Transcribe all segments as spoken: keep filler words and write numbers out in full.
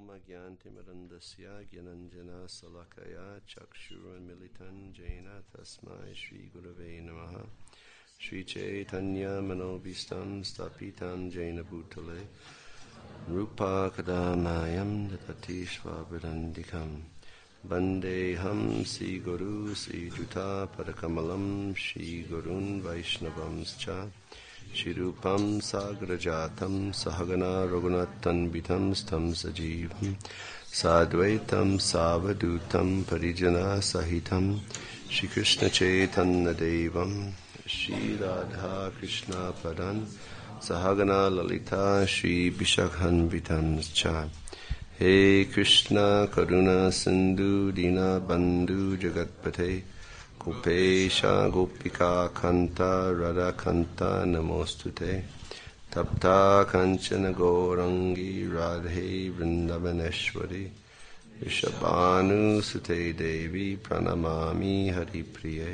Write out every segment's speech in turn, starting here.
Gyantimirandasya Gyananjana Salakaya Chakshurunmilitan Jaina Tasmai Shri Gurave Namaha Shri Chaitanya Manobhistam Stapitam Jaina Bhutale Rupa Kadamayam Datati Svabhirandikam Vandeham Sri Guru Sri Juta Padakamalam Shri Gurun Vaishnavamscha Shirupam Sagrajatam Sahagana Raghunathan Bitam Stam Sajivam Sadvaitam Savadutam Parijana Sahitam Shri Krishna Chaitanya Devam Shri Radha Krishna Padan Sahagana Lalita Shri Bishakhan Bitam Cha He Krishna Karuna Sindhu Dina Bandhu Jagatpate Gopesha Gopika Kanta Radha Kanta Namostute Tapta Kanchana Gaurangi Radhe Vrindavaneshwari Vishabhanu Sute Devi Pranamami Hari Priye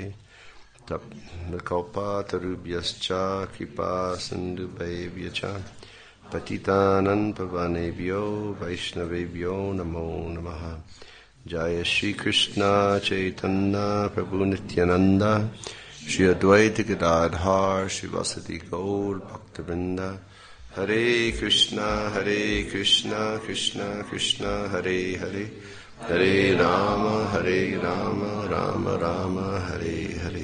Tapta Tarubhyascha Kripa Sindhu Bhaivyacha Patitanam Pavanebhyo Vaishnavebhyo Namo Namaha Jaya Shri Krishna Chaitanya Prabhu Nityananda Shri Advaita Gadadhar Shri Vasati Gaur Bhaktivinoda Hare Krishna Hare Krishna Krishna Krishna Hare Hare Hare Rama Hare Rama Rama Rama Hare Hare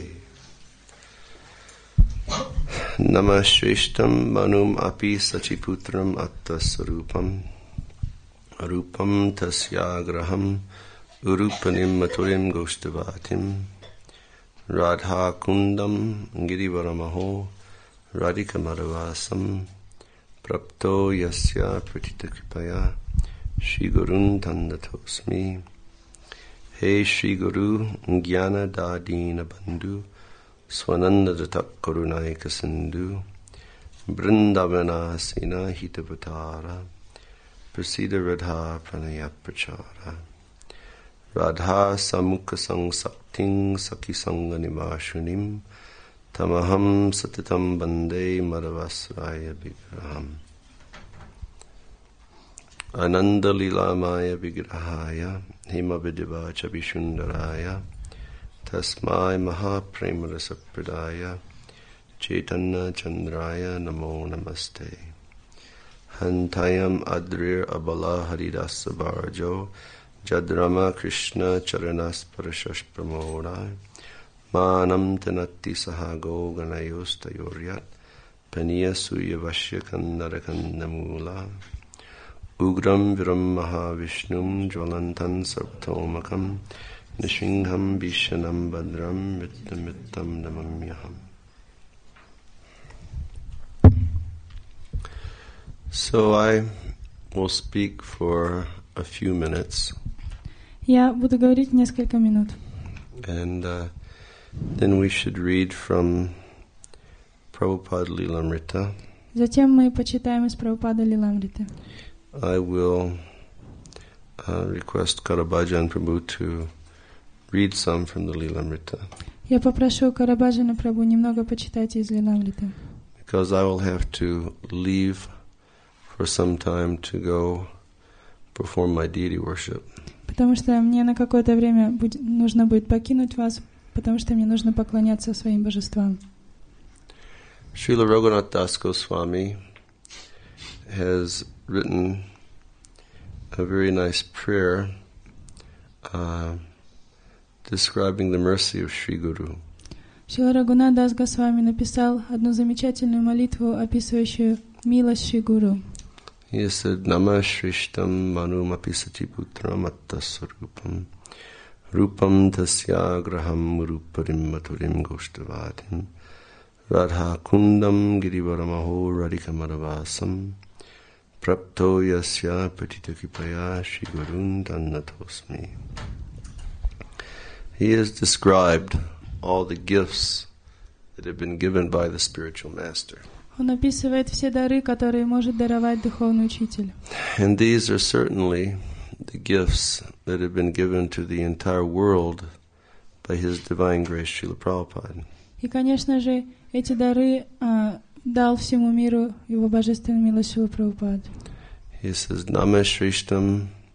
Namah Shreshtam Manum Api Sachiputram Attasarupam Arupam Tasyagraham Urupanim Maturim Goshtavatim Radha Kundam Girivaramaho Radhika Madhavasam Prapto Yasya Pratita Kripaya Shri Gurun Tandatosmi He Shri Guru Jnana Dadina Bandhu Swananda Datak Karunaika Sindhu Vrindavana Sina Hitavatara Prasida Radha Pranaya Prachara Radha Samukha Sang Sakting Saki Sanga Nimashunim Tamaham Satitam Bande Madhavasraya Vigraham Ananda Lilamaya Vigrahaya Himavidiva Chabishundaraya Tasmai Mahapremarasa Pradaya Chaitanya Chandraya Namo Namaste Hantayam Adrir Abala Haridasa Bharjo Jadrama Krishna Charanas Parashash Pramodai Manam Tanati Sahago Ganayostayoryat Paniya Suya Vashya Kandarakanamula Ugram Viram Mahavishnum Jwalantan Sarvatomakam Nishingham Vishanam Badram Vittamittam Namamyaham. So I will speak for a few minutes. Я буду говорить несколько минут. And uh, then we should read from Prabhupada Lilamrita. Затем мы почитаем из Прабхупады Лиламриты. I will uh, request Karabhajan Prabhu to read some from the Lilamrita. Я попрошу Карабаджана Прабху немного почитать из Лиламриты. Because I will have to leave for some time to go perform my deity worship. Потому что мне на какое-то время будет, нужно будет покинуть вас, потому что мне нужно поклоняться своим божествам. Srila Raghunath Das Goswami has written a very nice prayer uh, describing the mercy of Sri Guru. Шрила Рагунат Дас Госвами написал одну замечательную молитву, описывающую милость Шри Гуру. He said, Namah Shrishtam Manum Apisati Putram Attasarupam Rupam Tasyagraham Ruparim Maturim Goshtavatim Radha Kundam Girivaramaho Radhika Madhavasam Prapto Yasya Patitakipaya Shri Gurun Tannatosmi. He has described all the gifts that have been given by the spiritual master. Он описывает все дары, которые может даровать духовный учитель. And these are certainly the gifts that have been given to the entire world by His Divine Grace, Srila Prabhupada. И, конечно же, эти дары а, дал всему миру Его Божественную милость Шрила Прабхупад. He says, Namah Shrishtam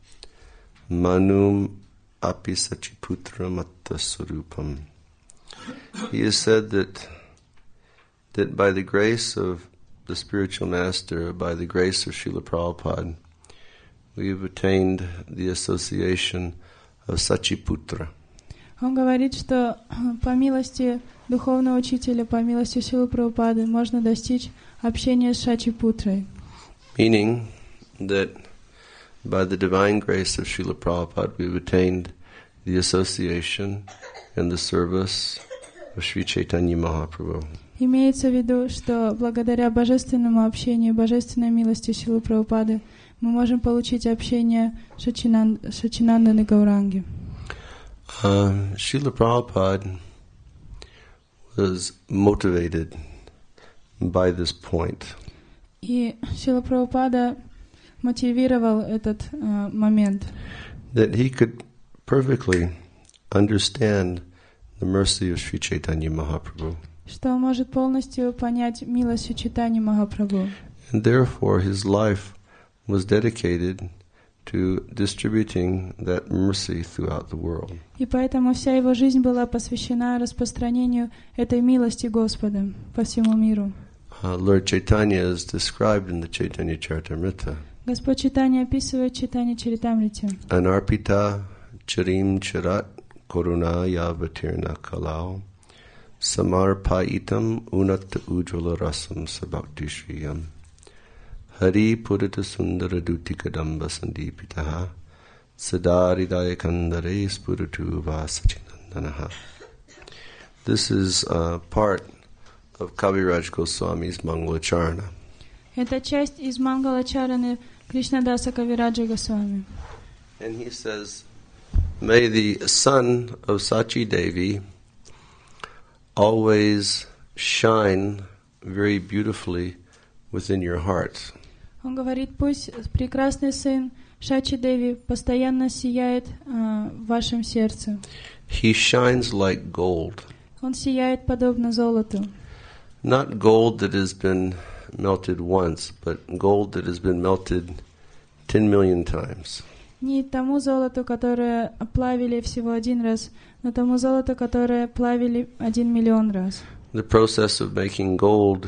manum api sachiputram attasarupam. He has said that that by the grace of the spiritual master, by the grace of Srila Prabhupada, we have attained the association of Sachiputra. Он говорит, что по милости духовного учителя, по милости Шрилы Прабхупады можно достичь общения с Шачипутрой. Meaning that by the divine grace of Srila Prabhupada, we have attained the association and the service of Sri Chaitanya Mahaprabhu. Имеется в виду, что благодаря божественному общению, божественной милости Шрилы Прабхупады мы можем получить общение с Саччинандой Гауранги. Uh, Srila Prabhupada was motivated by this point. И Шрила Прабхупада мотивировал этот uh, момент. That he could perfectly understand the mercy of Sri Chaitanya Mahaprabhu. Что он может полностью понять милость Чайтаньи Махапрабху. And therefore his life was dedicated to distributing that mercy throughout the world. И поэтому вся его жизнь была посвящена распространению этой милости Господа по всему миру. Uh, Lord Chaitanya is described in the Chaitanya Charitamrita. Господь Чайтанья описывает Чайтанья Чаритамрите. Anarpita charim charat koruna yavatirna kalau samarpaitam unat ujjvala rasam sabhakti shriyam Hari Purita Sundara Duti Kadamba Sandipitaha Sadaridaya Kandare Spuritu Vasachinandanaha. This is uh, part of Kaviraj Goswami's Mangalacharana. Это часть из Мангалачараны Кришнадаса Кавираджа Госвами. And he says, may the son of Sachi Devi always shine very beautifully within your heart. Он говорит, пусть прекрасный сын Шачи Деви постоянно сияет uh, в вашем сердце. He shines like gold. Он сияет подобно золоту. Not gold that has been melted once, but gold that has been melted ten million times. Не тому золоту, которое плавили всего один раз, но тому золоту, которое плавили один миллион раз. The process of making gold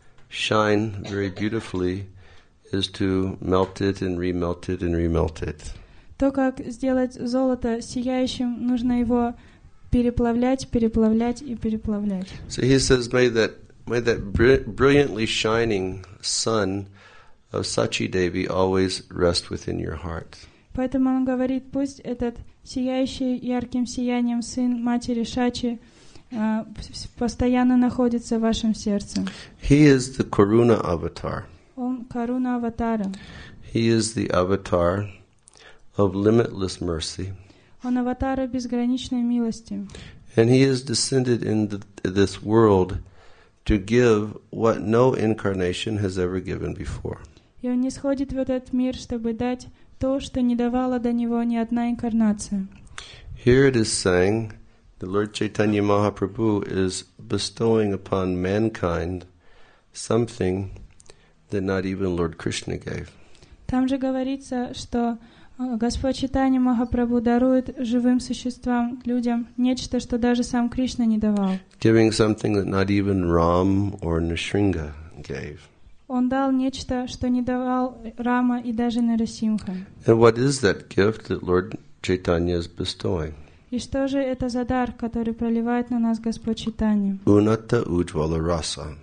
shine very beautifully is to melt it and remelt it and remelt it. То, как сделать золото сияющим, нужно его переплавлять, переплавлять и переплавлять. So he says, may that may that br- brilliantly shining sun of Sachi Devi always rest within your heart. Поэтому он говорит, пусть этот сияющий ярким сиянием сын матери Шачи uh, постоянно находится в вашем сердце. He is the Karuna avatar. Он Каруна аватара. He is the avatar of limitless mercy. Он аватара безграничной милости. And he is descended into this world to give what no incarnation has ever given before. И он нисходит в этот мир, чтобы дать то, что не давала до него ни одна инкарнация. Here it is saying, the Lord Chaitanya Mahaprabhu is bestowing upon mankind something that not even Lord Krishna gave. Там же говорится, что Господь Чайтанья Махапрабху дарует живым существам, людям, нечто, что даже сам Кришна не давал. Giving something that not even Ram or Nrsimha gave. Он дал нечто, что не давал Рама и даже Нарасимха. And what is that gift that Lord Chaitanya is bestowing? И что же это за дар, который проливает на нас Господь Чайтанья? Unata Ujjvala Rasa,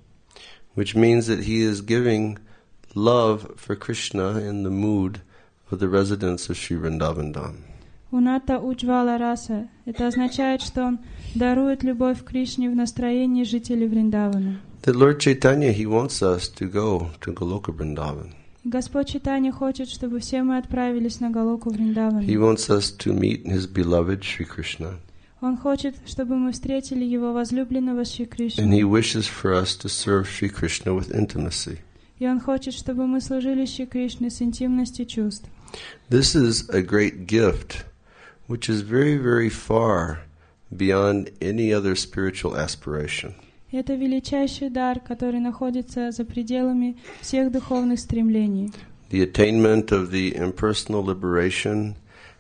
which means that he is giving love for Krishna in the mood of the residents of Sri Vrindavan Dham. Уната Уджвала Раса. Это означает, что он дарует любовь к Кришне в настроении жителей Вриндавана. That Lord Chaitanya, he wants us to go to Goloka Vrindavan. Господь Чайтанья хочет, чтобы все мы отправились на Галоку Вриндавана. He wants us to meet his beloved Sri Krishna. Он хочет, чтобы мы встретили его возлюбленного Шри Кришну. And he wishes for us to serve Sri Krishna with intimacy. И он хочет, чтобы мы служили Шри Кришне с интимностью чувств. This is a great gift, which is very, very far beyond any other spiritual aspiration. Это величайший дар, который находится за пределами всех духовных стремлений. The attainment of the impersonal liberation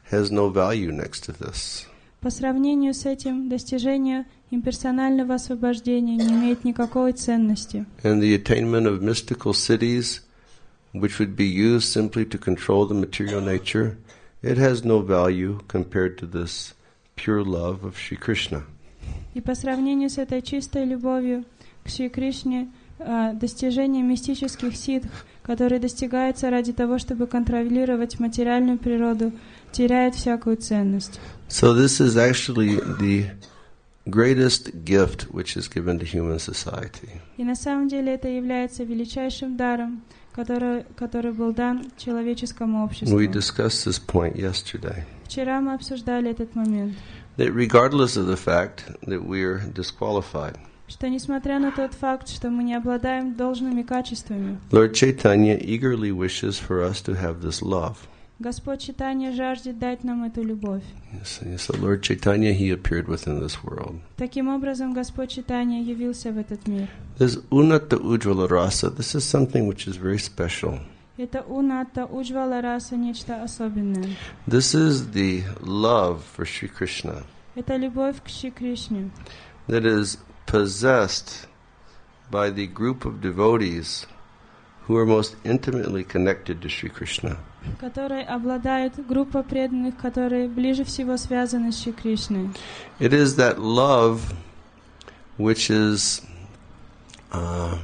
has no value next to this. По сравнению с этим, достижение имперсонального освобождения не имеет никакой ценности. And the attainment of mystical cities, which would be used simply to control the material nature, it has no value compared to this pure love of Shri Krishna. И по сравнению с этой чистой любовью к Шри Кришне, достижение мистических ситх, которые достигаются ради того, чтобы контролировать материальную природу, теряет всякую ценность. So this is actually the greatest gift which is given to human society. И на самом деле это является величайшим даром, который, который был дан человеческому обществу. We discussed this point yesterday. Вчера мы обсуждали этот момент. That regardless of the fact that we are disqualified, что несмотря на тот факт, что мы не обладаем должными качествами, Lord Chaitanya eagerly wishes for us to have this love. Господь Чайтанья жаждет дать нам эту любовь. Yes, so Lord Chaitanya, he appeared within this world. Таким образом, Господь Чайтанья явился в этот мир. This Unata Ujjvala Rasa, this is something which is very special. Это Унатта Уджвала Раса, нечто особенное. This is the love for Shri Krishna. Это любовь к Шри Кришне. That is possessed by the group of devotees who are most intimately connected to Shri Krishna. Которой обладает группа преданных, которые ближе всего связаны с Шри Кришной. It is that love which is uh,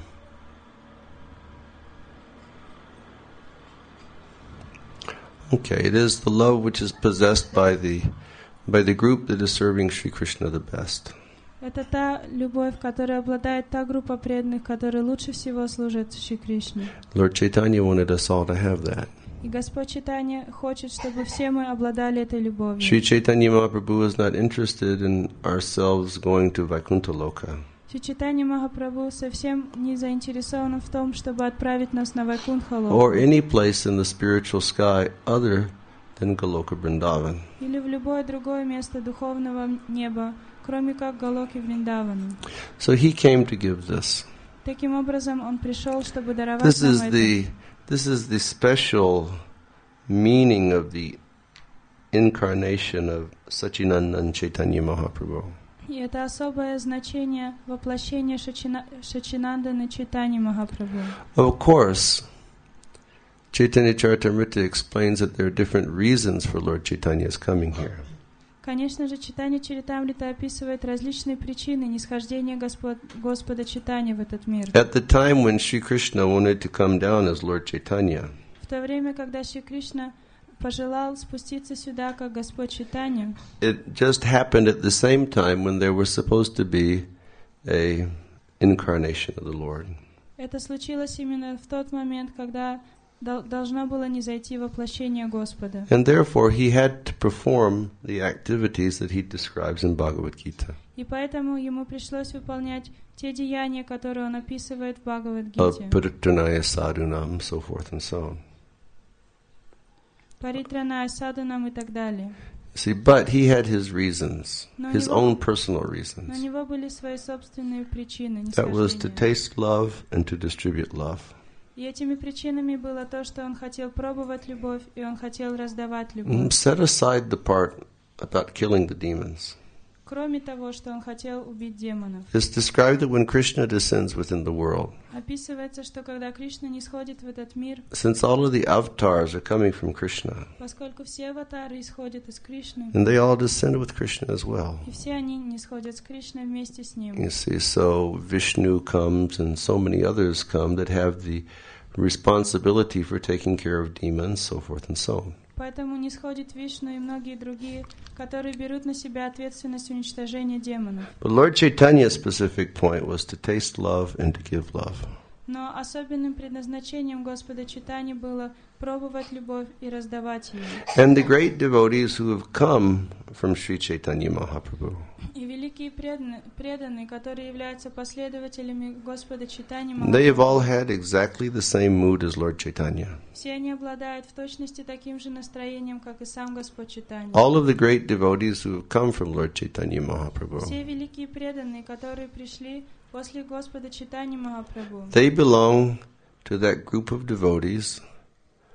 okay. It is the love which is possessed by the by the group that is serving Shri Krishna the best. Это та любовь, которой обладает та группа преданных, которые лучше всего служат Шри Кришне. Lord Chaitanya wanted us all to have that. И Господь Чайтанья хочет, чтобы все мы обладали этой любовью. Shri Chaitanya Mahaprabhu is not interested in ourselves going to Vaikuntha Loka. Шри Чайтанья Махапрабху совсем не заинтересован в том, чтобы отправить нас на Вайкунтха Локу. Or any place in the spiritual sky other than Goloka Vrindavan. Или в любое другое место духовного неба, кроме как Галоки Вриндавана. So he came to give this. Таким образом, он пришел, чтобы даровать This нам is это. the this is the special meaning of the incarnation of Sachinandan Chaitanya Mahaprabhu. И это особое значение воплощения Шачина, Шачинанданы Чайтаньи Махапрабху. Of course, Chaitanya Charitamrita explains that there are different reasons for Lord Chaitanya's coming here. Конечно же, Чайтанья Чаритамрита описывает различные причины нисхождения Господ, Господа Чайтаньи в этот мир. At the time when Sri Krishna wanted to come down as Lord Chaitanya, В то время, когда Шри Кришна пожелал спуститься сюда, как Господь Чайтанья, it just happened at the same time when there was supposed to be a incarnation of the Lord. это случилось именно в тот момент, когда дол- должно было низойти воплощение Господа. And therefore he had to perform the activities that he describes in Bhagavad Gita. И поэтому ему пришлось выполнять те деяния, которые он описывает в Of Бхагавад-гите. Paritranaya Sadhunam, so forth and so on. Паритраная садханам и так далее. See, but he had his reasons, Но his него- own personal Но у reasons. него были свои собственные причины That was to нисхождения. taste love and to distribute love. И этими причинами было то, что он хотел пробовать любовь, и он хотел раздавать Mm, любовь. Set aside the part about killing the demons. Кроме того, что он хотел убить демонов. It's described that when Krishna descends within the world, Описывается, что когда Кришна нисходит в этот мир, since all of the avatars are coming from Krishna, поскольку все аватары исходят из Кришны, and they all descend with Krishna as well. и все они нисходят с Кришной вместе с ним. You see, so Vishnu comes and so many others come that have the responsibility for taking care of demons, so forth and so on. Поэтому нисходит Вишну и многие другие, которые берут на себя ответственность уничтожения демонов. But Lord Chaitanya's specific point was to taste love and to give love. Но особенным предназначением Господа Чайтаньи было пробовать любовь и раздавать ее. And the great devotees who have come from Sri Chaitanya Mahaprabhu, И великие преданные, преданные, которые являются последователями Господа Чайтаньи they have all Махапрабху, had exactly the same mood as Lord Chaitanya. все они обладают в точности таким же настроением, как и сам Господь Чайтанья. All of the great devotees who have come from Lord Chaitanya Mahaprabhu, Все великие преданные, которые пришли после Господа Чайтаньи Махапрабху, they belong to that group of devotees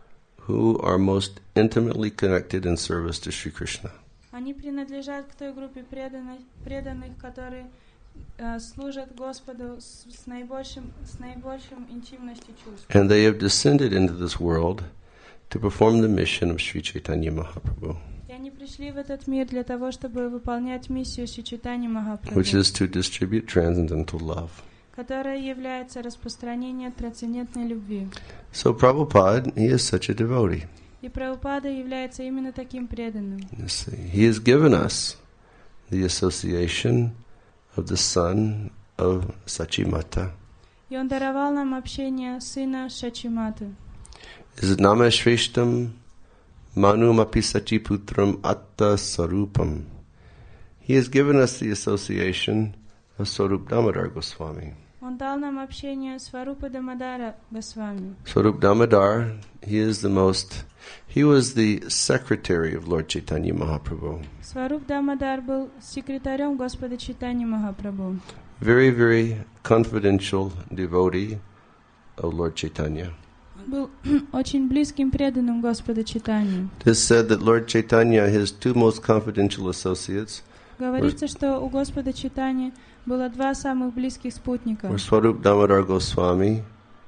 who are most intimately connected in service to Sri Krishna. Они принадлежат к той группе преданных, преданных, которые uh, служат Господу с, с наибольшим, с наибольшим интимностью чувств. And they have descended into this world to perform the mission of Sri Chaitanya Mahaprabhu, И они пришли в этот мир для того, чтобы выполнять миссию Шри Чайтаньи Махапрабху, which is to distribute transcendental love. которая является распространением трансцендентной любви. So Prabhupada, he is such a devotee. И Прабхупада является именно таким преданным. You see, he has given us the association of the son of Sachimata. И он даровал нам общение сына Шачиматы. Is it Nama Shreshtam Manum Api Sachiputram Atta Sarupam? He has given us the association of Swarup Damodar Goswami. Он дал нам общение с Сварупа Дамодара Госвами. Swarup Damodar, he is the most, he was the secretary of Lord Chaitanya Mahaprabhu. Сваруп Дамодар был секретарем Господа Чайтаньи Махапрабху. Very, very confidential devotee of Lord Chaitanya. Он был очень близким преданным Господа Чайтаньи. It is said that Lord Chaitanya, his two most confidential associates, Говорится, что у Господа Чайтаньи было два самых близких спутника. were Swarup Damodar Goswami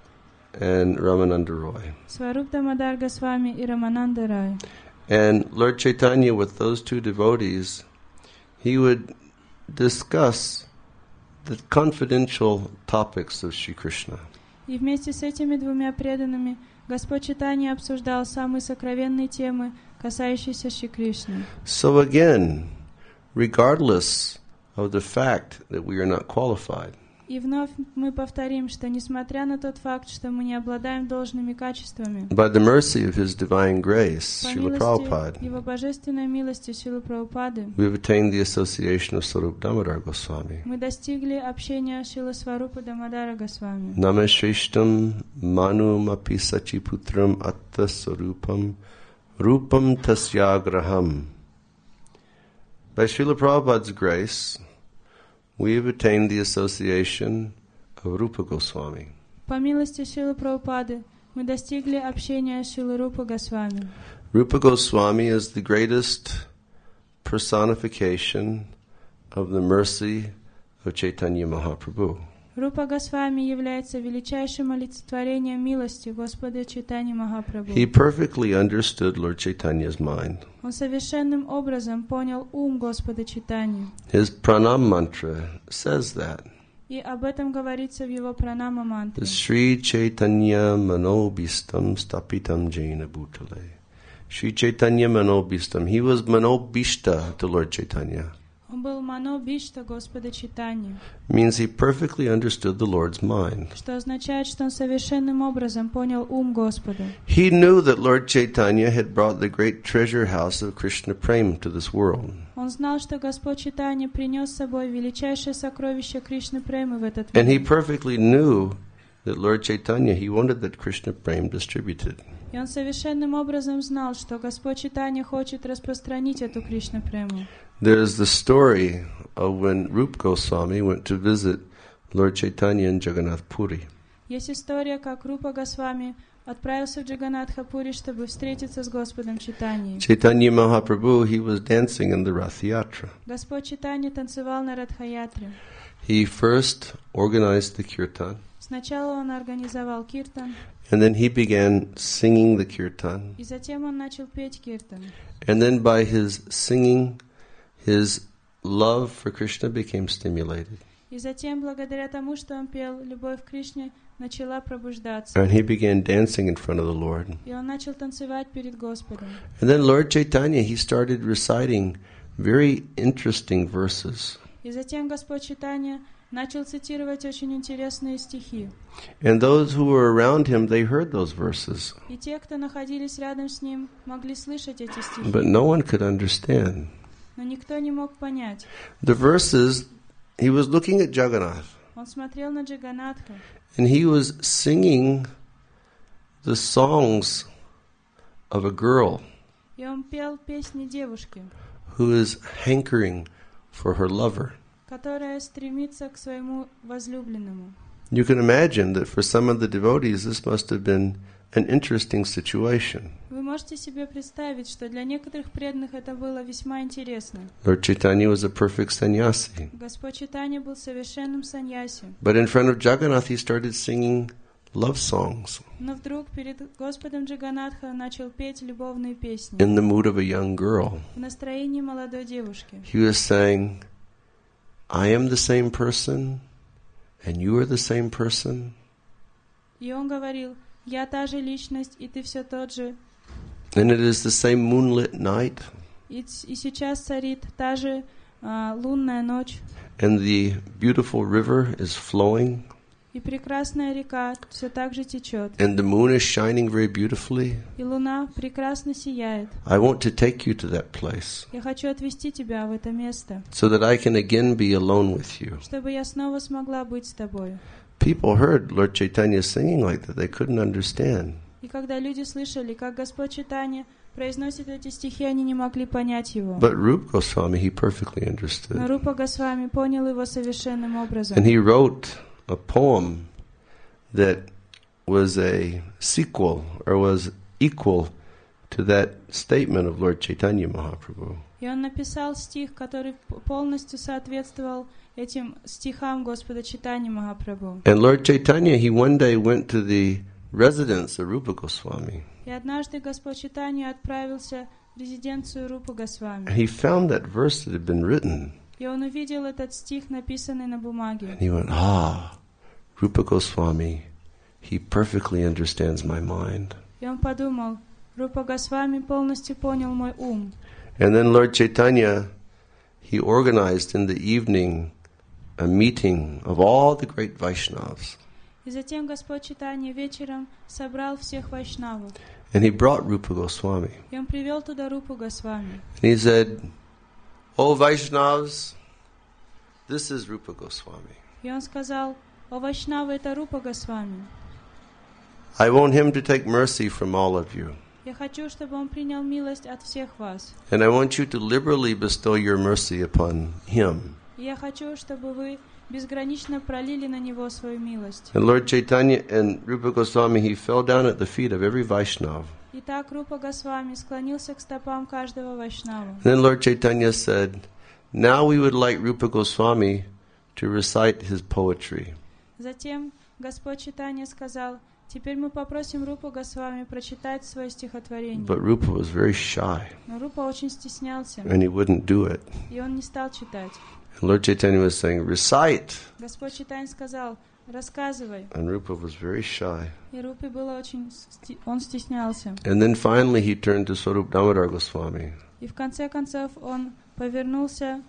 and Ramananda Roy. Сваруп Дамодар Госвами и Рамананда Рай. And Lord Chaitanya, with those two devotees, he would discuss the confidential topics of Sri Krishna. И вместе с этими двумя преданными Господь Чайтанья обсуждал самые сокровенные темы, касающиеся Шри Кришны. So again, regardless of the fact that we are not qualified, И вновь мы повторим, что несмотря на тот факт, что мы не обладаем должными качествами, by the mercy of His divine grace, по Srila милости Prabhupada, Его божественной милости Шрилы Прабхупады, we have attained the association of Swarup Damodar Goswami. мы достигли общения Шрилы Сварупа Дамодара Госвами. Namasheshtam manum api sachiputram atta sarupam rupam tasyagraham. By Srila Prabhupada's grace, we have attained the association of Rupa Goswami. По милости Шрилы Прабхупады мы достигли общения Шрилы Рупа Госвами. Rupa Goswami is the greatest personification of the mercy of Chaitanya Mahaprabhu. Рупа Госвами является величайшим олицетворением милости Господа Чайтаньи Махапрабху. He perfectly understood Lord Chaitanya's mind. Он совершенным образом понял ум Господа Чайтаньи. His pranam mantra says that. И об этом говорится в его пранама мантре. Sri Chaitanya Manobhistam Stapitam Jaina Bhutale. Sri Chaitanya Manobhistam. He was Manobhishta to Lord Chaitanya. Он был Манобишта Господа Чайтаньи, Means he perfectly understood the Lord's mind. что означает, что он совершенным образом понял ум Господа. He knew that Lord Chaitanya had brought the great treasure house of Krishna Prem to this world. Он знал, что Господь Чайтанья принес с собой величайшее сокровище Кришны Премы в этот And he мир. perfectly knew that Lord Chaitanya, he wanted that Krishna Prem distributed. И он совершенным образом знал, что Господь Чайтанья хочет распространить эту Кришну Прему. There's the story of when Rup Goswami went to visit Lord Chaitanya in Jagannath Puri. Есть история, как Рупа Госвами отправился в Джаганатха-Пури, чтобы встретиться с Господом Чайтаньей. Chaitanya Mahaprabhu, he was dancing in the Rath Yatra. Господь Чайтанья танцевал на Радха-ятре. He first organized the kirtan, Сначала он организовал киртан, and then he began singing the kirtan. и затем он начал петь киртан. And then by his singing, his love for Krishna became stimulated. И затем, благодаря тому, что он пел, любовь к Кришне начала пробуждаться. And he began dancing in front of the Lord. И он начал танцевать перед Господом. And then Lord Chaitanya, he started reciting very interesting verses. И затем Господь Чайтанья начал цитировать очень интересные стихи. And those who were around him, they heard those verses. И те, кто находились рядом с ним, могли слышать эти стихи. But no one could understand. Но никто не мог понять. The verses, he was looking at Jagannath. Он смотрел на Джаганатха. And he was singing the songs of a girl И он пел песни девушки, who is hankering for her lover. которая стремится к своему возлюбленному. You can imagine that for some of the devotees, this must have been an interesting situation. Вы можете себе представить, что для некоторых преданных это было весьма интересно. Lord Chaitanya was a perfect sannyasi. Господь Чайтанья был совершенным саньяси. But in front of Jagannath, he started singing love songs Но вдруг перед Господом Джаганатха начал петь любовные песни in the mood of a young girl. в настроении молодой девушки. He was saying, I am the same person, and you are the same person. И он говорил, я та же личность, и ты все тот же. And it is the same moonlit night. И, и сейчас царит та же а, лунная ночь. And the beautiful river is flowing. И прекрасная река все так же течет. And the moon is shining very beautifully. И луна прекрасно сияет. I want to take you to that place. Я хочу отвезти тебя в это место. So that I can again be alone with you. Чтобы я снова смогла быть с тобой. People heard Lord Chaitanya singing like that. They couldn't understand. И когда люди слышали, как Господь Чайтанья произносит эти стихи, они не могли понять его. But Rupa Goswami, he perfectly understood. Но Рупа Госвами понял его совершенным образом. And he wrote a poem that was a sequel or was equal to that statement of Lord Chaitanya Mahaprabhu. И он написал стих, который полностью соответствовал этим стихам Господа Чайтаньи Махапрабху. And Lord Chaitanya, he one day went to the residence of Rupa Goswami. И однажды Господь Чайтанья отправился в резиденцию Рупы Госвами. And he found that verse that had been written. И он увидел этот стих, написанный на бумаге. And he went, ah, Rupa Goswami, he perfectly understands my mind. И он подумал, Рупа Госвами полностью понял мой ум. And then Lord Chaitanya, he organized in the evening a meeting of all the great Vaishnavas. И затем Господь Чайтанья вечером собрал всех вайшнавов. And he brought Rupa Goswami. И он привел туда Рупу Госвами. And he said, "O Vaishnavas, this is Rupa Goswami. И он сказал, о вайшнавы, это Рупа Госвами. I want him to take mercy from all of you. Я хочу, чтобы он принял милость от всех вас. And I want you to liberally bestow your mercy upon him." И я хочу, чтобы вы безгранично пролили на него свою милость. And Lord Chaitanya and Rupa Goswami, he fell down at the feet of every Vaishnava. И так Рупа Госвами склонился к стопам каждого вайшнава. And then Lord Chaitanya said, now we would like Rupa Goswami to recite his poetry. Затем Господь Чайтанья сказал, теперь мы попросим Рупу Госвами прочитать свое стихотворение. But Rupa was very shy. Но Рупа очень стеснялся. And he wouldn't do it. И он не стал читать. And Lord Chaitanya was saying, recite. Господь Чайтанья сказал, рассказывай. And Rupa was very shy. И Рупе было очень, он стеснялся. And then finally he turned to Swarup Damodar Goswami. И в конце концов он повернулся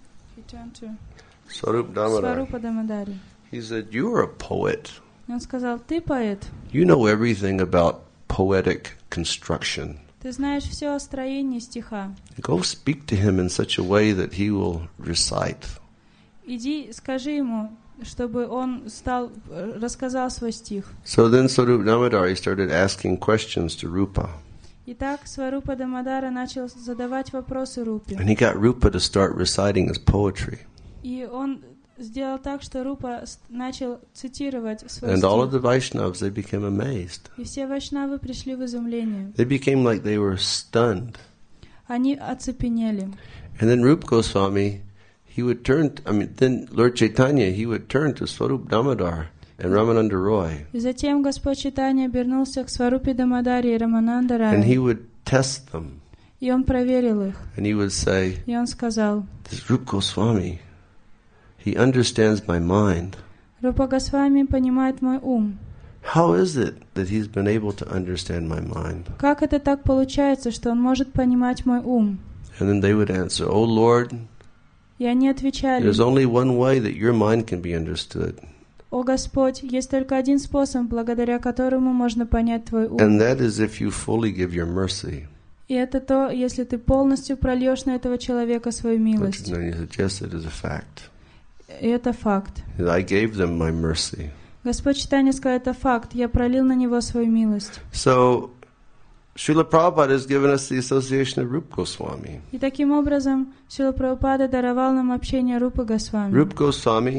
Swarup Damodar. Сварупа Дамодари. He said, you are a poet. Он сказал, ты поэт. You know everything about poetic construction. Ты знаешь все о строении стиха. Go speak to him in such a way that he will recite. Иди, скажи ему, чтобы он стал, рассказал свой стих. So then Swarup Damodar, he started asking questions to Rupa. Итак, Сварупа Дамодара начал задавать вопросы Рупе. And he got Rupa to start reciting his poetry. И он сделал так, что Рупа начал цитировать свой And стих. all of the Vaishnavas, they became amazed. И все вайшнавы пришли в изумление. They became like they were stunned. Они оцепенели. And then Rupa Goswami, he would turn, I mean, then Lord Chaitanya, he would turn to Swarup Damodar and Ramananda Roy. И затем Господь Чайтанья обернулся к Сварупе Дамодари и Рамананда And he Раю. would test them. И он проверил их. And he would say, И он сказал, this Rupa Goswami, he understands my mind. Рупа Госвами понимает мой ум. How is it that he's been able to understand my mind? Как это так получается, что он может понимать мой ум? And then they would answer, oh Lord, И они отвечали, there's only one way that your mind can be understood. о Господь, есть только один способ, благодаря которому можно понять твой ум. And that is if you fully give your mercy. И это то, если ты полностью прольешь на этого человека свою милость. And he said, yes, it is a fact. И это факт. I gave them my mercy. Господь Чайтанья сказал, это факт, я пролил на него свою милость. So, Srila Prabhupada has given us the association of Rupa Goswami. И таким образом Шрила Прабхупада даровал нам общение Рупы Госвами. Rupa Goswami,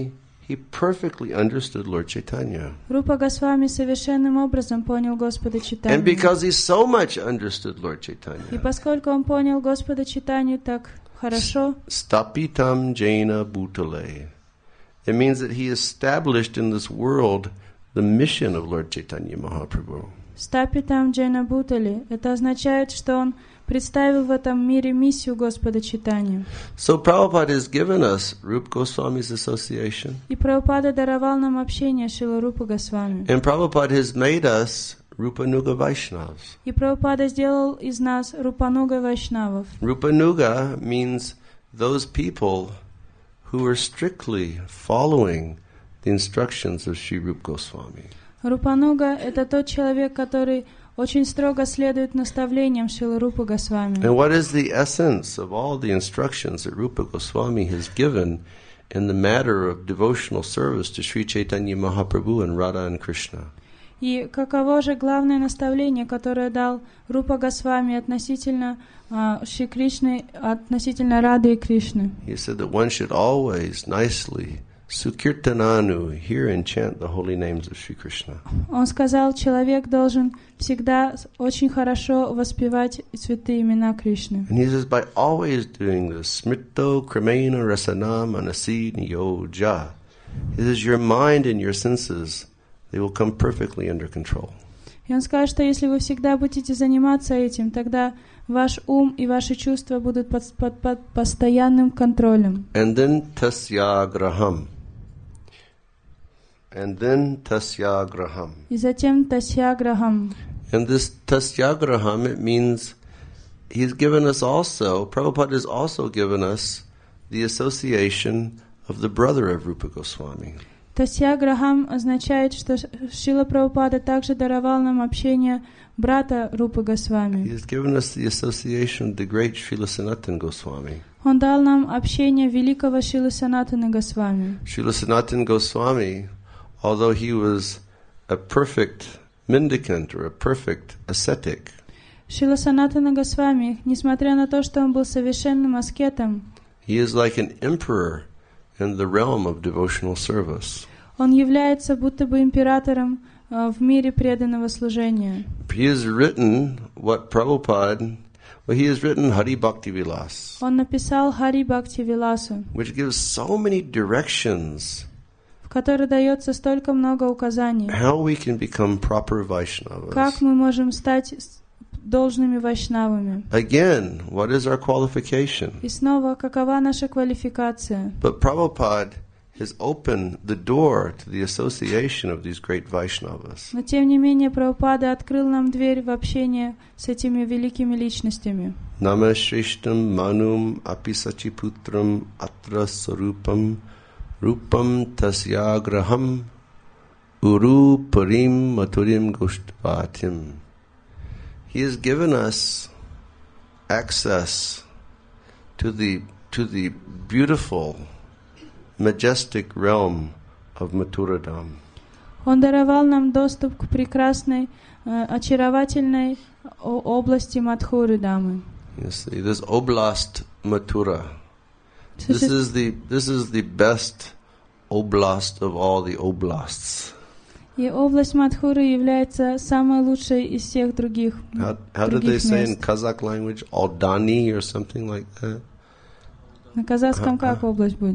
he perfectly understood Lord Chaitanya. Рупа Госвами совершенным образом понял Господа And Чайтанью. because he so much understood Lord И Chaitanya, поскольку он понял Господа Чайтанью так хорошо, Stapitam Jaina Bhutale. It means that he established in this world the mission of Lord Chaitanya Mahaprabhu. Стапитам Джайна Бутали, это означает, что он представил в этом мире миссию Господа Чайтанью. So Prabhupada has given us Rupa Goswami's association. И Прабхупада даровал нам общение с Шрилой Рупой Госвами. And Prabhupada has made us Rupa Nuga Vaishnavas. И Прабхупада сделал из нас Рупануга Вайшнавов. Rupa Nuga means those people who are strictly following the instructions of Sri Rupa Goswami. Рупануга — это тот человек, который очень строго следует наставлениям Шрилы Рупы Госвами. And what is the essence of all the instructions that Rupa Goswami has given in the matter of devotional service to Sri Chaitanya Mahaprabhu and Radha and Krishna? И каково же главное наставление, которое дал Рупа Госвами относительно uh, Шри Кришны, относительно Рады и Кришны? He said that one should always nicely Sukirtananu, hear and chant the holy names of Sri Krishna. Он сказал, человек должен всегда очень хорошо воспевать святые имена Кришны. And he says, by always doing this, smrito kramena rasana manasi niyoja. He says, your mind and your senses, they will come perfectly under control. И он скажет, что если вы всегда будете заниматься этим, тогда ваш ум и ваши чувства будут под, под, под постоянным контролем. And then tasyagraham. And then tasyagraham. И затем тасьяграхам. And this tasyagraham, it means he's given us also, Prabhupada has also given us the association of the brother of Rupa Goswami. Тасьяграхам означает, что Шрила Прабхупада также даровал нам общение брата Рупы He Госвами. has given us the association of the great Srila Sanatana Goswami. Он дал нам общение великого Шрилы Санатаны Госвами. Srila Sanatana Goswami, although he was a perfect mendicant or a perfect ascetic, Шрила Санатана Госвами, несмотря на то, что он был совершенным аскетом, he is like an emperor in the realm of devotional service. он является будто бы императором uh, в мире преданного служения. He has written what Prabhupada, well, he has written Hari Bhakti Vilas, Он написал Хари Бхакти Виласу, which gives so many directions в которой дается столько много указаний, how we can become proper Vaishnavas. как мы можем стать должными вайшнавами. Again, what is our qualification? И снова, какова наша квалификация? But Prabhupada has opened the door to the association of these great Vaishnavas. Но тем не менее, Прабхупада открыл нам дверь в общение с этими великими личностями. Nama Shrishtam Manum Apisachiputram Atra Sarupam Rupam Tasyagraham Uru Parim Maturim Goshtvatim. He has given us access to the to the beautiful, majestic realm of Mathuradam. Он даровал нам доступ к прекрасной, э, очаровательной о- области Мадхуры Дамы. You see, this oblast Mathura. This is the this is the best oblast of all the oblasts. И область Мадхуры является самой лучшей из всех других, How, how did they других say in мест. Kazakh language? Aldani or something like that? На казахском как область будет?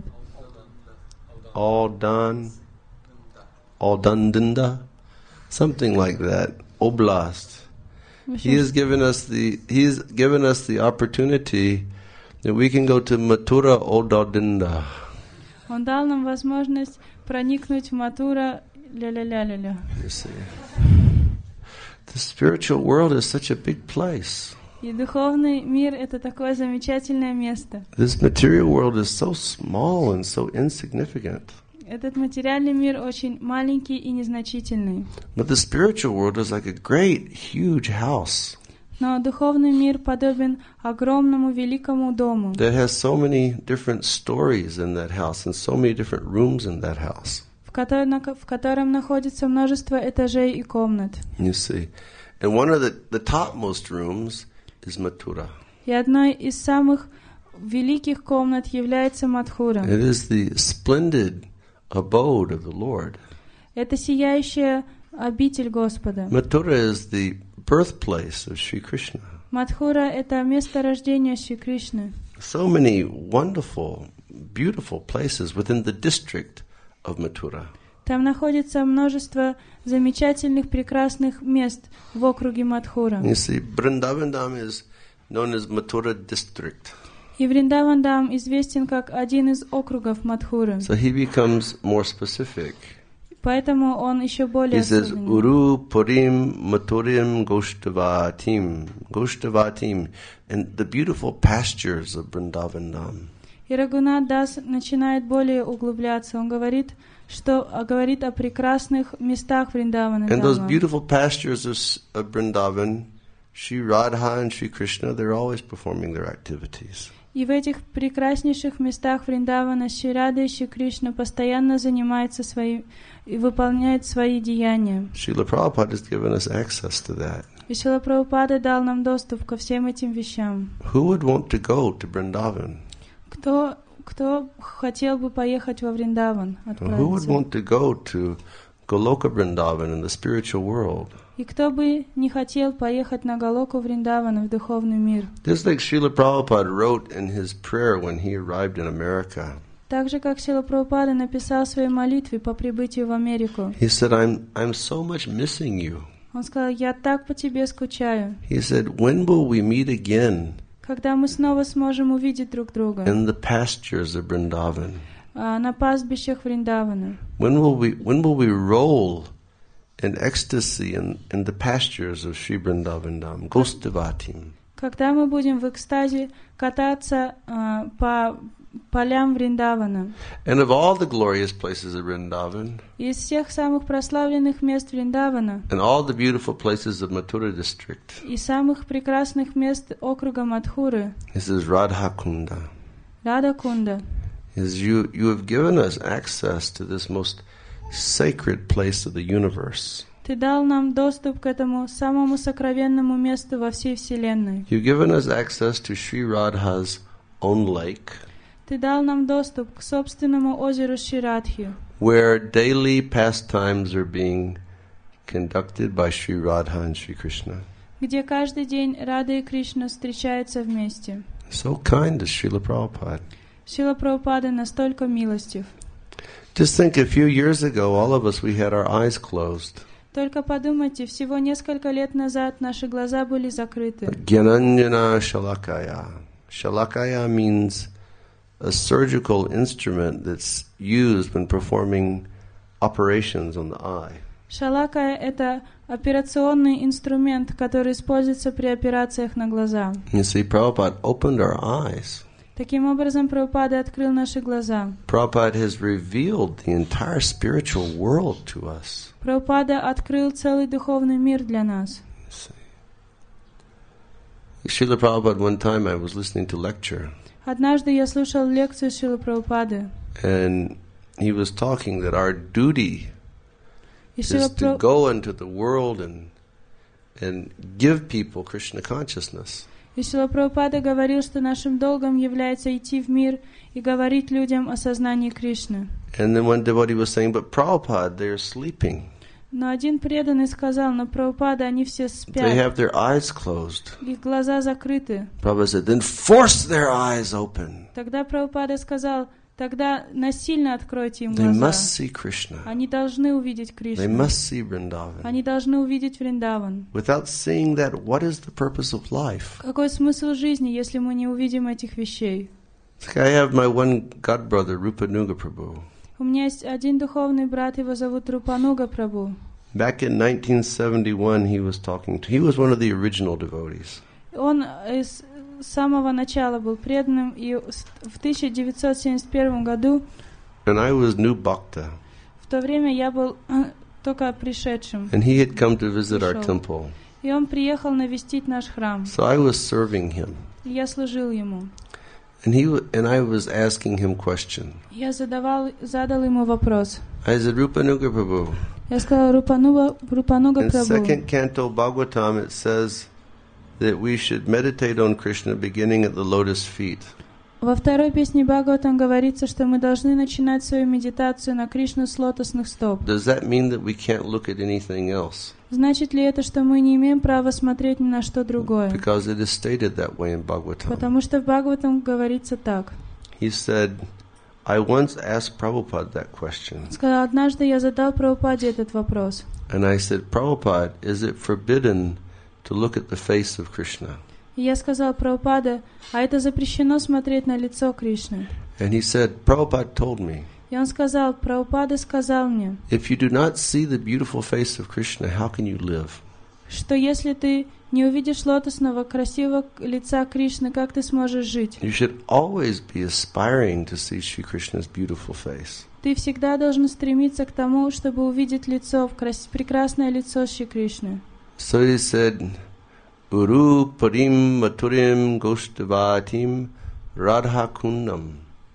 Aldan, Aldandinda, something like that. Oblast. В He общем, has given us the He has given us the opportunity that we can go to Mathura Oldadinda. он дал нам возможность проникнуть в Матура ля-ля-ля-ля-ля. You see, the spiritual world is such a big place. И духовный мир — это такое замечательное место. This material world is so small and so insignificant. Этот материальный мир очень маленький и незначительный. But the spiritual world is like a great, huge house Но духовный мир подобен огромному великому дому, that has so many different stories in that house and so many different rooms in that house. в котором, в котором находится множество этажей и комнат. You see. And one of the, the topmost rooms is Mathura. И одной из самых великих комнат является Мадхура. It is the splendid abode of the Lord. Это сияющая обитель Господа. Mathura is the birthplace of Sri Krishna. Мадхура — это место рождения Шри Кришны. So many wonderful, beautiful places within the district of Mathura. Там находится множество замечательных, прекрасных мест в округе Мадхура. You see, Vrindavandam is known as Mathura district. И Вриндавандам известен как один из округов Мадхуры. So he becomes more specific. Поэтому он еще более He says, особенный. Uru Purim Mathurim Goshtavatim. Goshtavatim. And the beautiful pastures of Vrindavandam. И Рагунат Дас начинает более углубляться. Он говорит, что а, говорит о прекрасных местах Вриндавана. And those beautiful pastures of, of Vrindavan, Sri Radha and Sri Krishna, they're always performing their activities. И в этих прекраснейших местах Вриндавана Шри Рада и Шри Кришна постоянно занимаются свои и выполняют свои деяния. Srila Prabhupada has given us access to that. И Шрила Прабхупада дал нам доступ ко всем этим вещам. Who would want to go to Vrindavan? Кто, кто хотел бы поехать во Вриндаван, Who would отправиться? want to go to Goloka Vrindavan in the spiritual world? И кто бы не хотел поехать на Галоку Вриндавана, в духовный мир? Just like Srila Prabhupada wrote in his prayer when he arrived in America. Так же, как Шрила Прабхупада написал в своей молитве по прибытию в Америку. He said, I'm, I'm so much missing you. Он сказал, я так по тебе скучаю. He said, when will we meet again Когда мы снова сможем увидеть друг друга in the pastures of Vrindavan? а, на пастбищах Вриндавана? When will we, when will we roll in ecstasy in, in the pastures of Sri Vrindavandam, Gostavatim? Когда мы будем в экстазе кататься а, по полям Вриндавана? And of all the glorious places of Vrindavan, Из всех самых прославленных мест Вриндавана and all the beautiful places of Mathura district, и самых прекрасных мест округа Мадхуры, this is Radha Kunda. Рада Кунда, Is you, you have given us access to this most sacred place of the universe. Ты дал нам доступ к этому самому сокровенному месту во всей Вселенной. You've given us access to Sri Radha's own lake, Ты дал нам доступ к собственному озеру Ширадхи, where daily pastimes are being conducted by Sri Radha and Sri Krishna. где каждый день Рада и Кришна встречаются вместе. So kind is Srila Prabhupada. Шрила Прабхупада настолько милостив. Just think, a few years ago, all of us, we had our eyes closed. Только подумайте, всего несколько лет назад наши глаза были закрыты. Gyananjana Shalakaya. Shalakaya means a surgical instrument that's used when performing operations on the eye. Шалакая — это операционный инструмент, который используется при операциях на глаза. You see, Prabhupada opened our eyes. Таким образом, Прабхупада открыл наши глаза. Prabhupada has revealed the entire spiritual world to us. Прабхупада открыл целый духовный мир для нас. Srila Prabhupada, one time I was listening to lecture, Однажды я слушал лекцию Шрилы Прабхупады, and he was talking that our duty и is Шрила to Праб- go into the world and and give people Krishna consciousness. и Шрила Прабхупада говорил, что нашим долгом является идти в мир и говорить людям о сознании Кришны. And then one devotee was saying, but Prabhupada, they're sleeping. Но один преданный сказал, но Прабхупада, они все They спят, have their eyes closed. их глаза закрыты. Prabhupada said, then force their eyes open. Тогда Прабхупада сказал, тогда насильно откройте им They must глаза. see Krishna. Они должны увидеть They Кришну. must see Vrindavan. Они должны увидеть Вриндаван. Without seeing that, what is the purpose of life? Какой смысл жизни, если мы не увидим этих вещей? It's like I have my one god brother, Rupanuga Prabhu. У меня есть один духовный брат, его зовут Рупануга Прабху. Back in nineteen seventy-one, he was talking to, he was one of the original devotees. Он с самого начала был преданным, и в тысяча девятьсот семьдесят первом году, And I was new bhakta. в то время я был только пришедшим, And he had come to visit our Пришел. temple. и он приехал навестить наш храм, So I was serving him. и я служил ему. And he w- and I was asking him question. Я задавал, задал ему вопрос. I said, Rupanuga Prabhu, Я сказал, Рупануга, Рупануга in Прабху, second canto Bhagavatam it says that we should meditate on Krishna beginning at the lotus feet. Во второй песне Бхагаватам говорится, что мы должны начинать свою медитацию на Кришну с лотосных стоп. Does that mean that we can't look at anything else? Значит ли это, что мы не имеем права смотреть ни на что другое? Because it is stated that way in Bhagavatam. Потому что в Бхагаватам говорится так. He said, I once asked Prabhupada that question. Он сказал, однажды я задал Прабхупаде этот вопрос. And I said, Prabhupada, is it forbidden to look at the face of Krishna? И я сказал, Прабхупада, а это запрещено смотреть на лицо Кришны? And he said, Prabhupada told me, И он сказал, Прабхупада сказал мне, if you do not see the beautiful face of Krishna, how can you live? что если ты не увидишь лотосного красивого лица Кришны, как ты сможешь жить? You should always be aspiring to see Shri Krishna's beautiful face. Ты всегда должен стремиться к тому, чтобы увидеть лицо, крас- прекрасное лицо Шри Кришны. So he said, Uru parim maturim goshtavatim radha kundam.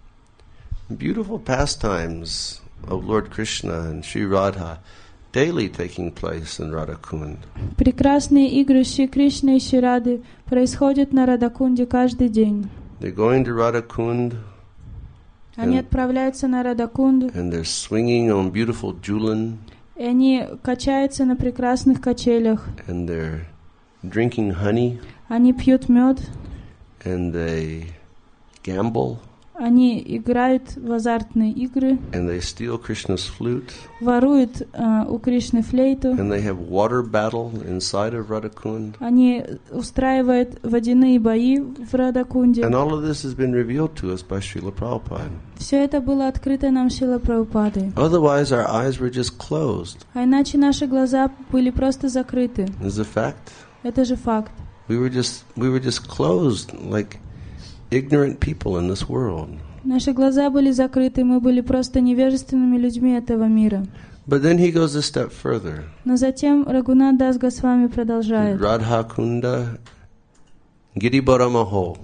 Beautiful pastimes of Lord Krishna and Shri Radha daily taking place in Radha Kund. Прекрасные игры Шри Кришны и Шри Рады происходят на Радакунде каждый день. They're going to Radha Kund Они And- отправляются на Радакунду, and they're swinging on beautiful julan и они качаются на прекрасных качелях. and they're drinking honey Они пьют мед, and they gamble они играют в азартные игры, and they steal Krishna's flute воруют э, у Кришны флейту, and they have water battle inside of Radha Kund. они устраивают водяные бои в Радакунде. And all of this has been revealed to us by Srila Prabhupada. Все это было открыто нам Шрила Прабхупадой. Otherwise, our eyes were just closed. А иначе наши глаза были просто закрыты. Is a fact. Это же факт. We were just we were just closed like ignorant people in this world. Наши глаза были закрыты, мы были просто невежественными людьми этого мира. But then he goes a step further. Но затем Рагунат Дас Госвами продолжает. Radha Kunda Giribaramaho.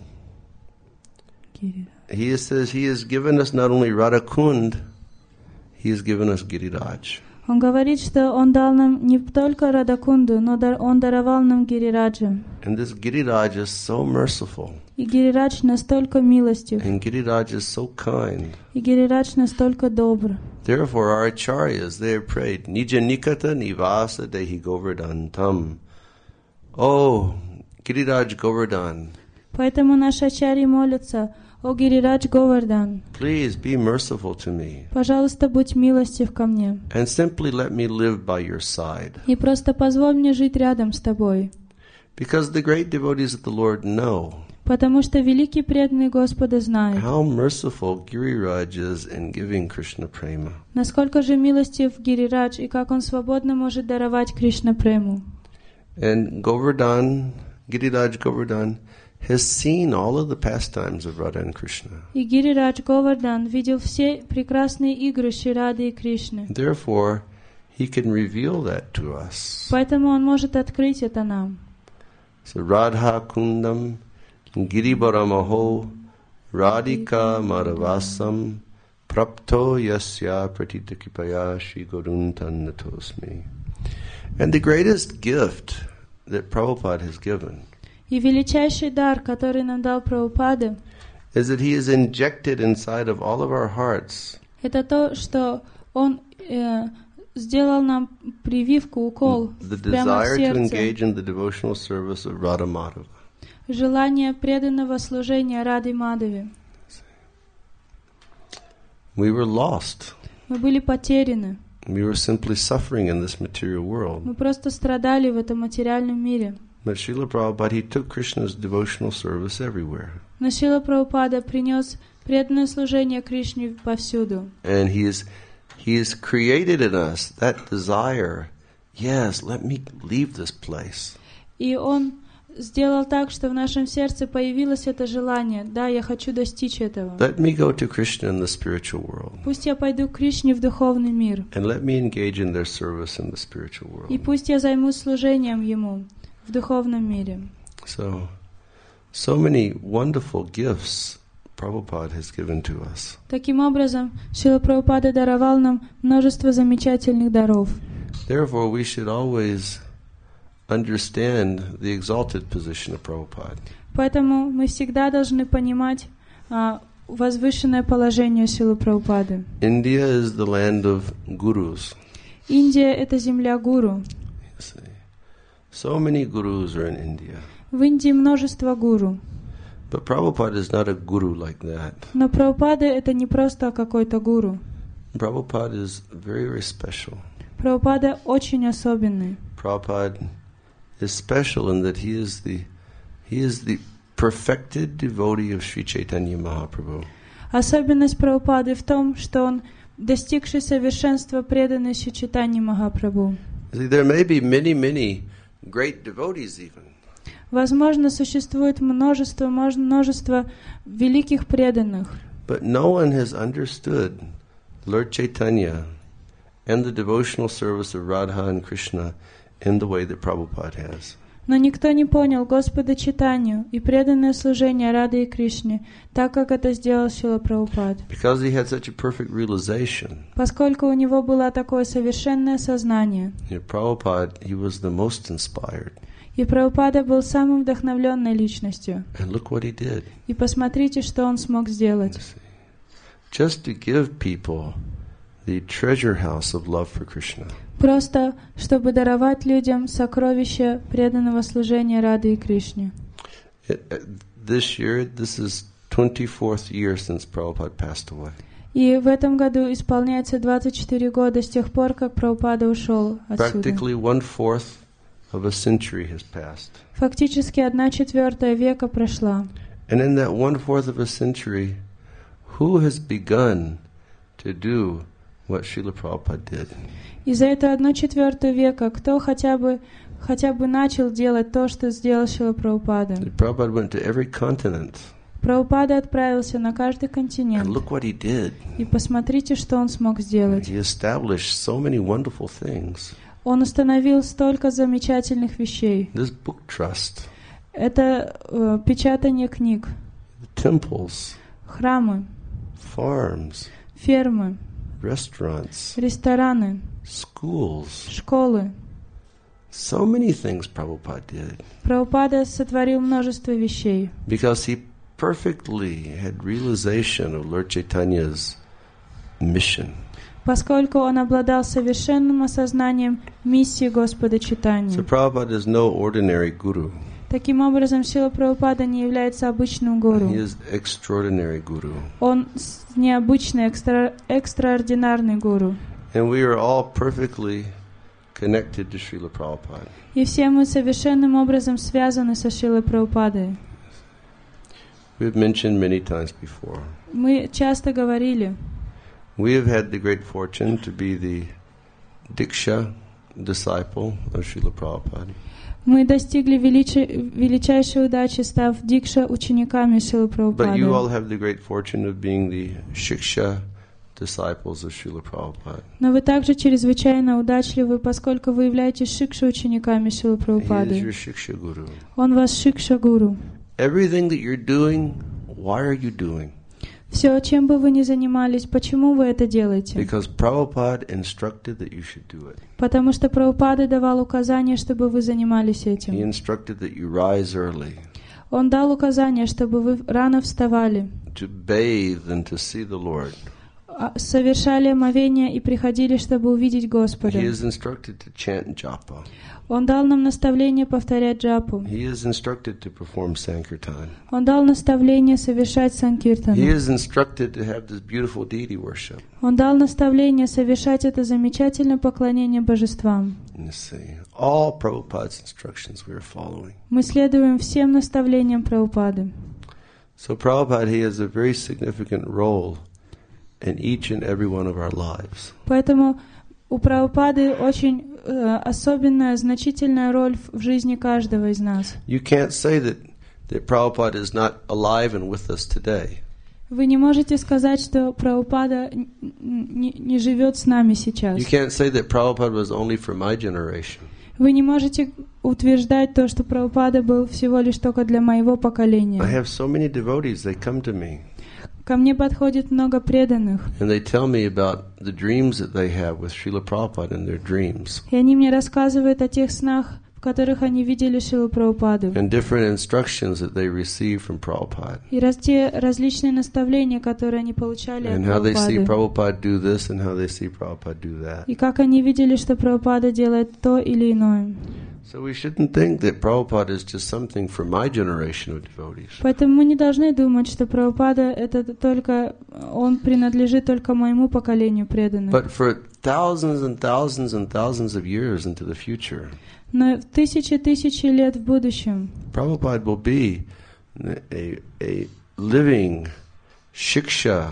He says he has given us not only Radha Kund, he has given us Giriraj. Он говорит, что он дал нам не только Радакунду, но дар- он даровал нам Гирираджа. And this Giriraj is so merciful. И Гирирадж настолько милостив, And Giriraj is so kind. и Гирирадж настолько добр. Therefore our acharyas, they have prayed, Nija Nikata Nivasa Dehi Govardhantam. Oh, Giriraj Govardhan, Поэтому наши ачарьи молятся: «О Гирирадж Говардан, please be merciful to me пожалуйста, будь милостив ко мне, and simply let me live by your side. и просто позволь мне жить рядом с тобой». Because the great devotees of the Lord know Потому что великие преданные Господа знают, how merciful Giriraj is in giving Krishna prema. насколько же милостив Гирирадж и как он свободно может даровать Кришна прему. And Govardhan, Giriraj Govardhan, has seen all of the pastimes of Radha and Krishna. И Гирирадж Говардан видел все прекрасные игры Шри Рады и Кришны. Therefore, he can reveal that to us. Поэтому он может открыть это нам. So Radha Kundam Giribaramaho Radhika Madhavasam Prapto Yasya Pratita Kipaya Shri Goruntan Natosmi. And the greatest gift that Prabhupada has given И величайший дар, который нам дал Прабхупада, is that he has injected inside of all of our hearts это то, что он э, сделал нам прививку, укол the прямо в desire to сердце, engage in the devotional service of Radha Madhava. желание преданного служения Рады Мадхаве. We were lost. Мы были потеряны. We were simply suffering in this material world. Мы просто страдали в этом материальном мире. But Srila Prabhupada, he took Krishna's devotional service everywhere. Но Шрила Прабхупада принес преданное служение Кришне повсюду. And he is, he has created in us that desire, yes, let me leave this place. И он сделал так, что в нашем сердце появилось это желание. Да, я хочу достичь этого. Let me go to Krishna in the spiritual world. Пусть я пойду к Кришне в духовный мир. And let me engage in their service in the spiritual world. И пусть я займусь служением Ему в духовном мире. So, so many wonderful gifts Prabhupada has given to us. Таким образом, Шрила Прабхупада даровал нам множество замечательных даров. Therefore, we should always understand the exalted position of Prabhupada. Поэтому мы всегда должны понимать а, возвышенное положение Шрилы Прабхупады. India is the land of gurus. Индия — это земля гуру. You see. So many gurus are in India. В Индии множество гуру. But Prabhupada is not a guru like that. Но Прабхупада — это не просто какой-то гуру. Prabhupada is very, very special. Прабхупада очень особенный. Prabhupada is special in that he is the he is the perfected devotee of Sri Chaitanya Mahaprabhu. Особенность Прабхупады в том, что он достигший совершенства преданный Шри Чайтанье Махапрабху. There may be many, many great devotees even. Возможно, существует множество, множество великих преданных. But no one has understood Lord Chaitanya and the devotional service of Radha and Krishna in the way that Prabhupada has. Но никто не понял Господа Чайтанью и преданное служение Рады и Кришне, так как это сделал Шрила Прабхупад. Because he had such a perfect realization. Поскольку у него было такое совершенное сознание. You know, Prabhupada, he was the most inspired. И Прабхупада был самым вдохновленной личностью. And look what he did. И посмотрите, что он смог сделать. Just to give people the treasure house of love for Krishna. Просто, чтобы даровать людям сокровища преданного служения Рады и Кришне. This year, this is twenty-fourth year since Prabhupada passed away. И в этом году исполняется двадцать четыре года с тех пор, как Прабхупада ушел отсюда. Practically one-fourth of a century has passed. Фактически одна четвертая века прошла. And in that one-fourth of a century, who has begun to do what Srila Prabhupada did? И за эту одну четвертую века кто хотя бы хотя бы начал делать то, что сделал Шрила Прабхупада? Prabhupada went to every continent. Прабхупада отправился на каждый континент. And look what he did. И посмотрите, что он смог сделать. He established so many wonderful things. Он установил столько замечательных вещей. This book trust. Это э, печатание книг. The temples. Храмы. Farms. Фермы. Restaurants. Рестораны. Schools. Школы. So many things Prabhupada did. Прабхупада сотворил множество вещей. Because he perfectly had realization of Lord Chaitanya's mission. Поскольку он обладал совершенным осознанием миссии Господа Чайтаньи. So Prabhupada is no ordinary guru. Таким образом, Шрила Прабхупада не является обычным гуру. He is extraordinary guru. Он необычный, экстра, экстраординарный гуру. And we are all perfectly connected to Srila Prabhupada. И все мы совершенным образом связаны со Шрилой Прабхупадой. We've mentioned many times before. Мы часто говорили. We have had the great fortune to be the Diksha disciple of Srila Prabhupada. Мы достигли величи, величайшей удачи, став дикша учениками Шрилы Прабхупады. But you all have the great fortune of being the Shiksha disciples of Srila Prabhupada. Но вы также чрезвычайно удачливы, поскольку вы являетесь шикша учениками Шрилы He is Прабхупады. your Shiksha Guru. Он ваш шикша гуру. Everything that you're doing, why are you doing? Все, чем бы вы ни занимались, почему вы это делаете? Because Prabhupada instructed that you should do it. Потому что Прабхупада давал указания, чтобы вы занимались He этим. instructed that you rise early, Он дал указания, чтобы вы рано вставали, to bathe and to see the Lord. совершали омовение и приходили, чтобы увидеть Господа. He is instructed to chant japa. Он дал нам наставление повторять джапу. He is instructed to perform sankirtan. Он дал наставление совершать санкиртану. He is instructed to have this beautiful deity worship. Он дал наставление совершать это замечательное поклонение божествам. You see, all Prabhupada's instructions we are following. Мы следуем всем наставлениям Прабхупады. So Prabhupada, he has a very significant role in each and every one of our lives. Поэтому у Прабхупады очень э, особенная, значительная роль в, в жизни каждого из нас. You can't say that, that Prabhupada is not alive and with us today. Вы не можете сказать, что Прабхупада не, не живет с нами сейчас. You can't say that Prabhupada was only for my generation. Вы не можете утверждать то, что Прабхупада был всего лишь только для моего поколения. I have so many devotees, they come to me. Ко мне подходит много преданных. And they tell me about the dreams that they have with Srila Prabhupada and their dreams. И они мне рассказывают о тех снах, в которых они видели Шрилу Прабхупаду. And different instructions that they received from Prabhupada. И раз те различные наставления, которые они получали от And how they see Прабхупады. Prabhupada do this and how they see Prabhupada do that. И как они видели, что Прабхупада делает то или иное. So we shouldn't think that Prabhupada is just something for my generation of devotees. Поэтому мы не должны думать, что Прабхупада это только он принадлежит только моему поколению преданных. But for thousands and thousands and thousands of years into the future, Но в тысячи тысячи лет в будущем Prabhupada will be a, a living shiksha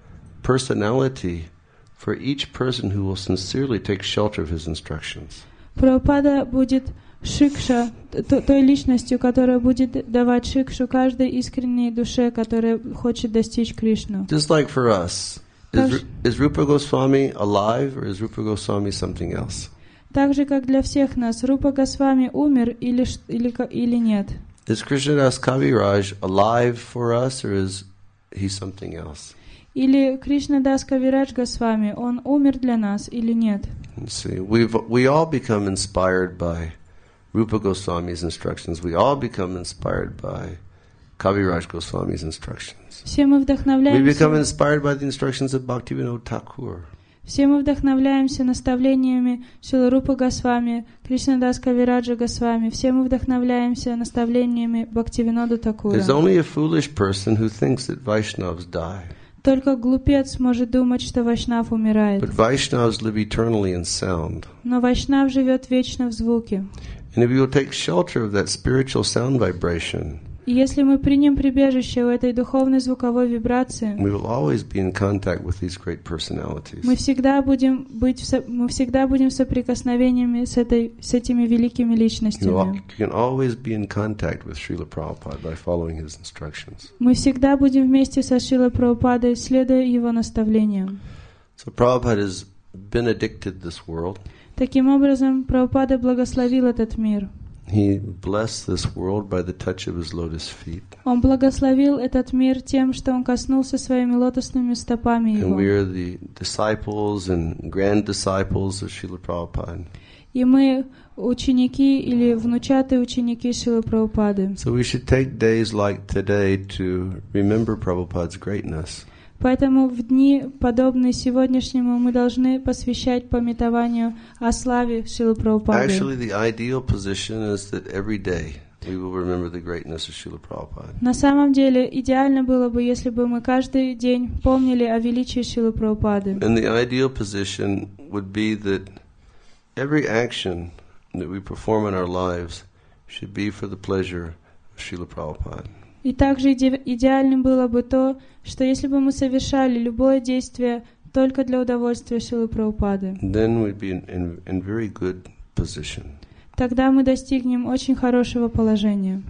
personality for each person who will sincerely take shelter of his instructions. Прабхупада будет шикша, той личностью, которая будет давать шикшу каждой искренней душе, которая хочет достичь Кришну. Just like for us, is, is Rupa Goswami alive or is Rupa Goswami something else? Так же, как для всех нас, Рупа Госвами умер или, или, или нет? Is Krishnadas Kaviraj alive for us or is he something else? Или Кришнадас Кавирадж Госвами, он умер для нас или нет? See, we've we all become inspired by Rupa Goswami's instructions. We all become inspired by Kaviraj Goswami's instructions. Все мы We вдохновляемся. become inspired by the instructions of Bhaktivinoda Thakur. Все мы вдохновляемся наставлениями Шрилы Рупы Госвами, Кришнадас Кавираджа Госвами. Все мы вдохновляемся наставлениями Бхактивинода Такура. There's only a foolish person who thinks that Vaishnavas die. Только глупец может думать, что Вайшнав умирает. But Vaishnavas live eternally in sound. Но Вайшнав живет вечно в звуке. And if you will take shelter of that spiritual sound vibration, И если мы примем прибежище у этой духовной звуковой вибрации, we will always be in contact with these great personalities. мы всегда будем быть, в со, мы всегда будем в соприкосновениями с этой, с этими великими You, личностями. al- you can always be in contact with Srila Prabhupada by following his instructions. Мы всегда будем вместе со Шрилой Прабхупадой, следуя его наставлениям. So Prabhupada has benedicted this world. Таким образом, Прабхупада благословил этот мир. He blessed this world by the touch of his lotus feet. Он благословил этот мир тем, что он коснулся своими лотосными стопами And we его. are the disciples and grand disciples of Srila Prabhupada. И мы ученики или внучатые ученики Шрилы Прабхупады. So we should take days like today to remember Prabhupada's greatness. Поэтому в дни, подобные сегодняшнему, мы должны посвящать памятованию о славе Шрилы Прабхупады. Actually, the ideal position is that every day we will remember the greatness of Srila Prabhupada. На самом деле, идеально было бы, если бы мы каждый день помнили о величии Шрилы Прабхупады. And the ideal position would be that every action that we perform in our lives should be for the pleasure of Srila Prabhupada. И также иде- идеальным было бы то, что если бы мы совершали любое действие только для удовольствия Шрилы Прабхупады, Then we'd be in, in, in very good position. тогда мы достигнем очень хорошего положения.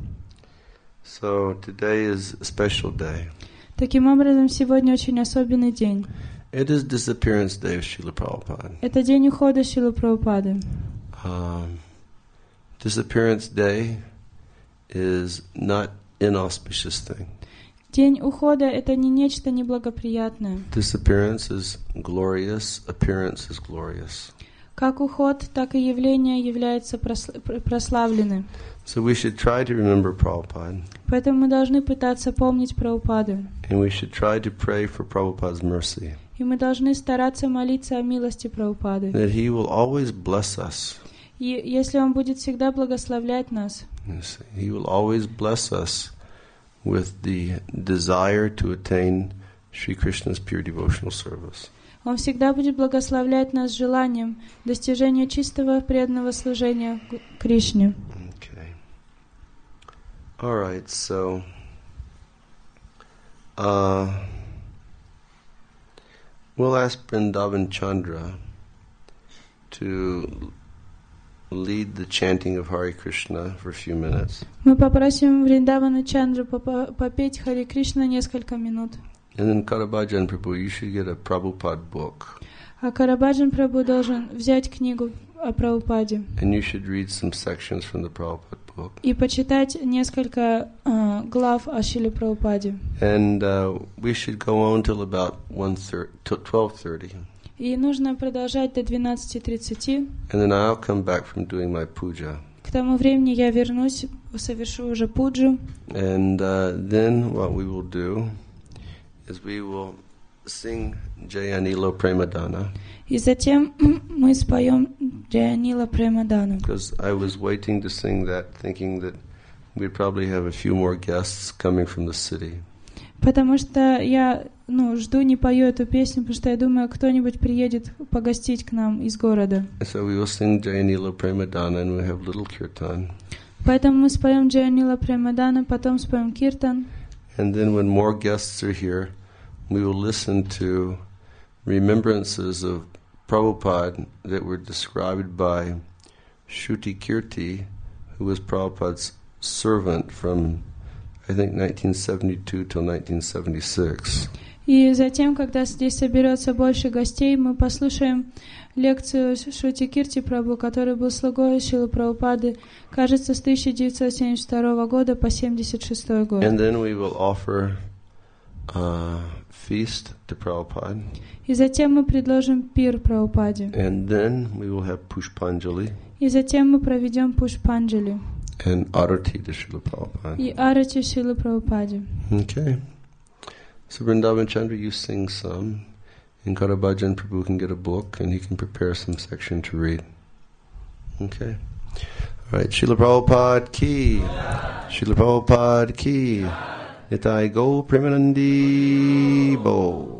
So today is a special day. Таким образом, сегодня очень особенный день. It is disappearance day of Srila Prabhupada. Это день ухода Шрилы Прабхупады. Um, disappearance day is not inauspicious thing. День ухода — это не нечто неблагоприятное. Disappearance is glorious, appearance is glorious. Как уход, так и явление являются просл- пр- прославлены. So we should try to remember Prabhupada, Поэтому мы должны пытаться помнить Прабхупаду. and we should try to pray for Prabhupada's mercy, И мы должны стараться молиться о милости Прабхупады. that he will always bless us. И если Он будет всегда благословлять нас, You see, he will always bless us with the desire to attain Sri Krishna's pure devotional service. Он всегда будет благословлять нас желанием достижения чистого преданного служения Г- Кришне. Okay. All right, so uh, we'll ask Vrindavan Chandra to lead the chanting of Hare Krishna for a few minutes. Мы попросим Вриндавана Чандру попа- попеть Харе Кришна несколько минут. And then Karabhajan Prabhu, you should get a Prabhupada book. А Карабаджан Прабhu должен взять книгу о Прабхупаде And you should read some sections from the Prabhupada book. и почитать несколько э, глав о Шриле Прабхупаде. And uh, we should go on till about one thirty, till twelve thirty. И нужно продолжать до двенадцати тридцати. And then I'll come back from doing my puja. К тому времени я вернусь, совершу уже пуджу. And uh, then what we will do is we will sing Jayanila Premadana. И затем мы споем Джаянила Премадану. Because I was waiting to sing that, thinking that we'd probably have a few more guests coming from the city. Потому что я, ну, жду, не пою эту песню, потому что я думаю, кто-нибудь приедет погостить к нам из города. So we will sing Jayanila Premadana and we'll have little kirtan. Поэтому мы споем Джаянила Премадана, потом споем киртан. And then when more guests are here, we will listen to remembrances of Prabhupada that were described by Shruti Kirti, who was Prabhupada's servant from, I think, nineteen seventy-two till nineteen seventy-six. И затем, когда здесь соберется больше гостей, мы послушаем лекцию Шрути Кирти Прабху, который был слугой Шрилы Прабхупады, кажется, с тысяча девятьсот семьдесят второго года по семьдесят шестой год. And then we will offer a feast to Prabhupada. И затем мы предложим пир Прабхупаде. And then we will have Pushpanjali. И затем мы проведем Пушпанджали. And Arati to Srila Prabhupada. И Арати Шрилы Прабхупаде. Okay. So Vrindavan Chandra, you sing some. And Karabhajan Prabhu can get a book and he can prepare some section to read. Okay. All right. Srila Prabhupada ki. Srila Prabhupada ki. Nitai Go Premanandi Bo.